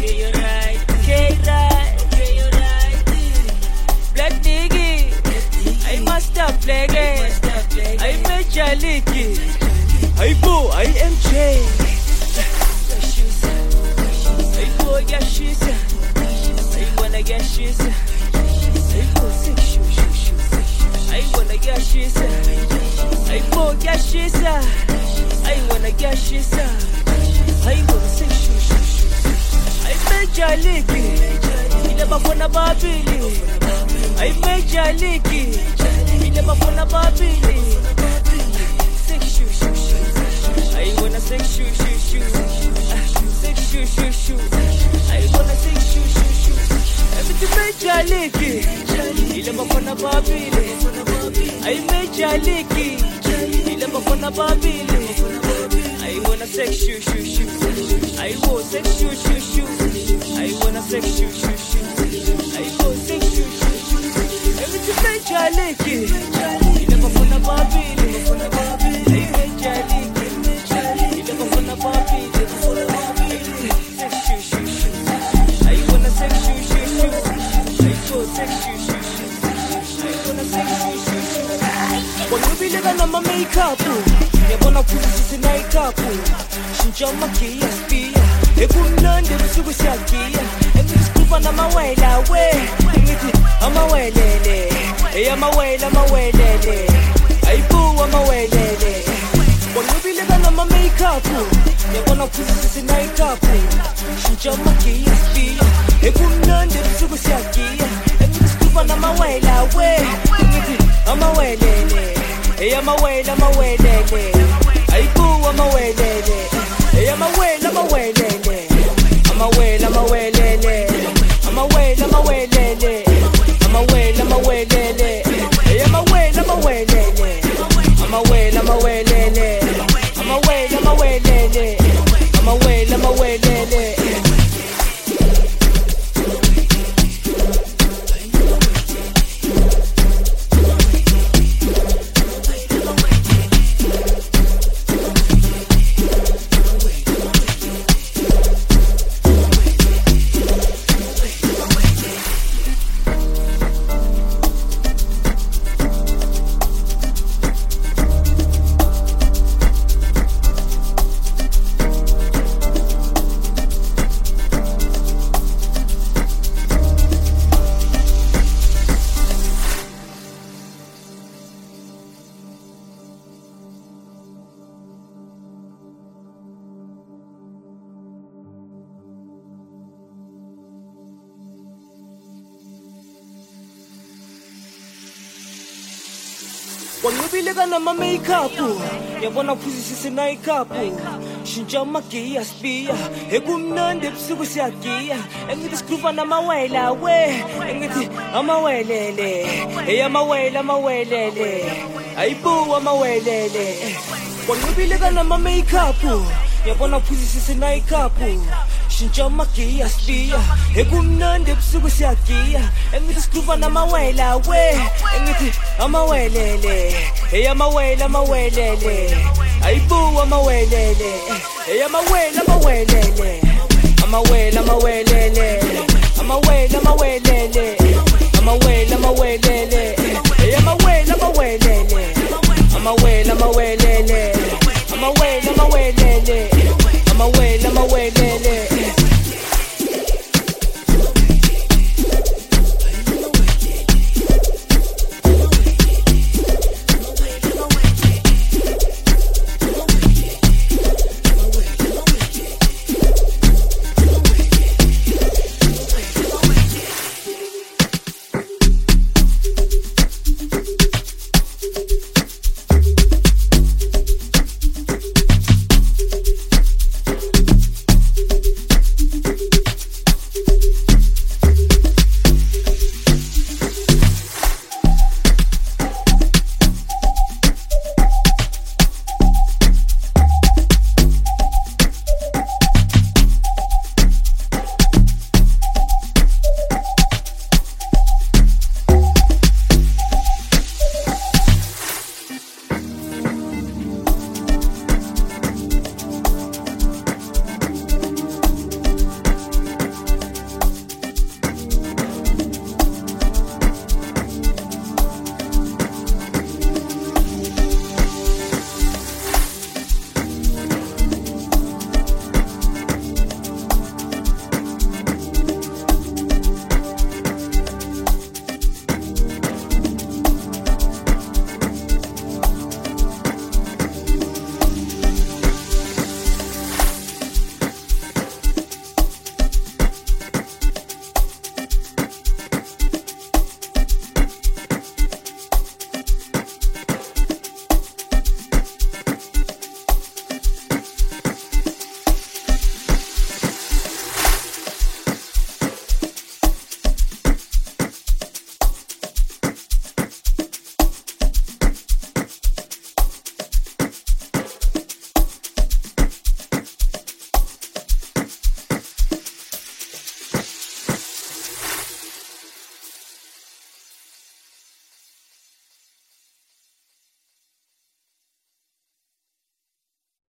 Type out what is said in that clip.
Okay, you're right. Okay, right. Okay, you're right. Black nigga, I must stop playing. I Major League. I go, I MJ. I go, get shoes. I wanna get shoes. I go, six shoes. I wanna get shoes. I go, get shoes. I wanna get shoes. I wanna six shoes. I Major League. I never wanna babili. I Major League. I never wanna babili. Six shoes. I wanna six shoes. Six shoes. I wanna six shoes. Everything Major League. I never wanna babili. I Major League. I never wanna babili. I wanna sex shoes. I want sex shoes. I wanna sex shoes. I want sex shoes. Everything Major League. I never wanna babili. I Major League. I never wanna babili. Sex shoes. I wanna sex shoes. I want sex shoes. I wanna sex shoes. When you be living on my makeup, you wanna put this in makeup. Shinjama kia spia, ekumnande busugusakia. Engiti skupa na mawela we, engiti amawelele, amawelele. Aibu amawelele. When you be living on my makeup, you wanna put this in makeup. Shinjama kia spia, ekumnande busugusakia. Engiti skupa na mawela we, engiti amawelele, amawelele. Aibu amawelele. Amawelele. When you be living on my makeup, you wanna put this in makeup. Shinjama kia spia, ekumnande busugusakia. Engiti skupa na mawela we, engiti amawelele, amawelele. Aibu amawelele. When you be living on my makeup, you wanna put this in makeup. Shinjama kia spia, ekumnande busugusakia. Engiti skupa na mawela we, engiti amawelele, amawelele. Aibu amawelele, amawelele.